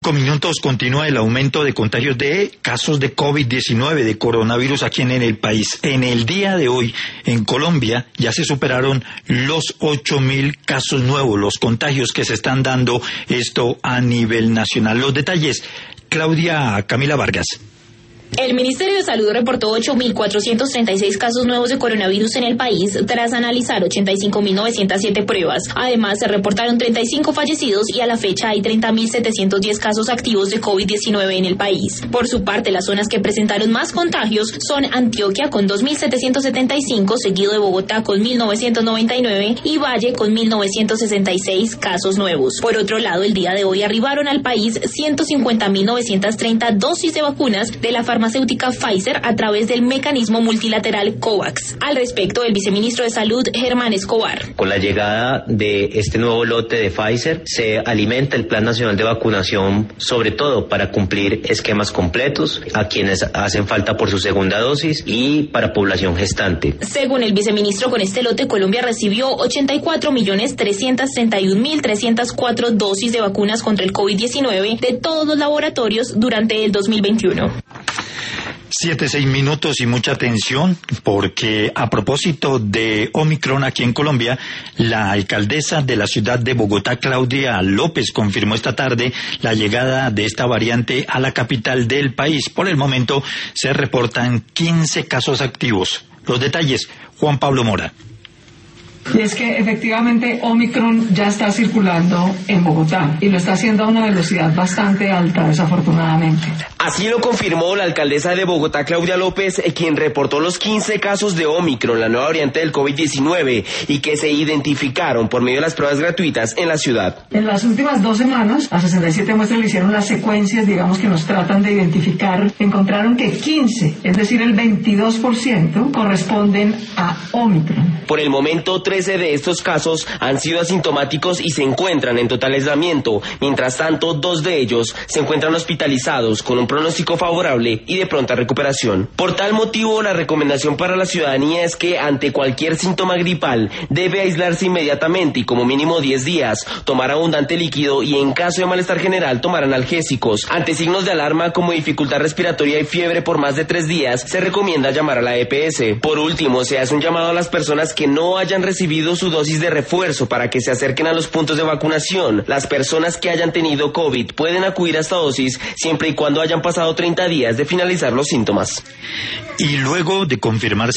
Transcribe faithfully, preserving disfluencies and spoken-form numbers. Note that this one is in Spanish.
Minutos continúa el aumento de contagios de casos de COVID diecinueve, de coronavirus aquí en el país. En el día de hoy, en Colombia, ya se superaron los ocho mil casos nuevos, los contagios que se están dando, esto a nivel nacional. Los detalles, Claudia Camila Vargas. El Ministerio de Salud reportó ocho mil cuatrocientos treinta y seis casos nuevos de coronavirus en el país tras analizar ochenta y cinco mil novecientas siete pruebas. Además, se reportaron treinta y cinco fallecidos y a la fecha hay treinta mil setecientos diez casos activos de COVID diecinueve en el país. Por su parte, las zonas que presentaron más contagios son Antioquia con dos mil setecientos setenta y cinco, seguido de Bogotá con mil novecientos noventa y nueve y Valle con mil novecientos sesenta y seis casos nuevos. Por otro lado, el día de hoy arribaron al país ciento cincuenta mil novecientos treinta dosis de vacunas de la farmacéutica Pfizer a través del mecanismo multilateral COVAX. Al respecto, el viceministro de Salud, Germán Escobar. Con la llegada de este nuevo lote de Pfizer, se alimenta el Plan Nacional de Vacunación, sobre todo para cumplir esquemas completos a quienes hacen falta por su segunda dosis y para población gestante. Según el viceministro, con este lote Colombia recibió ochenta y cuatro millones trescientos sesenta y un mil trescientas cuatro dosis de vacunas contra el COVID diecinueve de todos los laboratorios durante el dos mil veintiuno. Siete, seis minutos y mucha atención, porque a propósito de Omicron aquí en Colombia, la alcaldesa de la ciudad de Bogotá, Claudia López, confirmó esta tarde la llegada de esta variante a la capital del país. Por el momento se reportan quince casos activos. Los detalles, Juan Pablo Mora. Y es que efectivamente Omicron ya está circulando en Bogotá y lo está haciendo a una velocidad bastante alta, desafortunadamente. Así lo confirmó la alcaldesa de Bogotá, Claudia López, quien reportó los quince casos de Omicron, la nueva variante del COVID diecinueve, y que se identificaron por medio de las pruebas gratuitas en la ciudad. En las últimas dos semanas, a sesenta y siete muestras le hicieron las secuencias, digamos, que nos tratan de identificar. Encontraron que quince, es decir, el veintidós por ciento, corresponden a Omicron. Por el momento, trece de estos casos han sido asintomáticos y se encuentran en total aislamiento. Mientras tanto, dos de ellos se encuentran hospitalizados con un pronóstico favorable y de pronta recuperación. Por tal motivo, la recomendación para la ciudadanía es que ante cualquier síntoma gripal debe aislarse inmediatamente y como mínimo diez días, tomar abundante líquido y en caso de malestar general tomar analgésicos. Ante signos de alarma como dificultad respiratoria y fiebre por más de tres días, se recomienda llamar a la E P S. Por último, se hace un llamado a las personas que no hayan recibido su dosis de refuerzo para que se acerquen a los puntos de vacunación. Las personas que hayan tenido COVID pueden acudir a esta dosis siempre y cuando hayan pasado treinta días de finalizar los síntomas. Y luego de confirmarse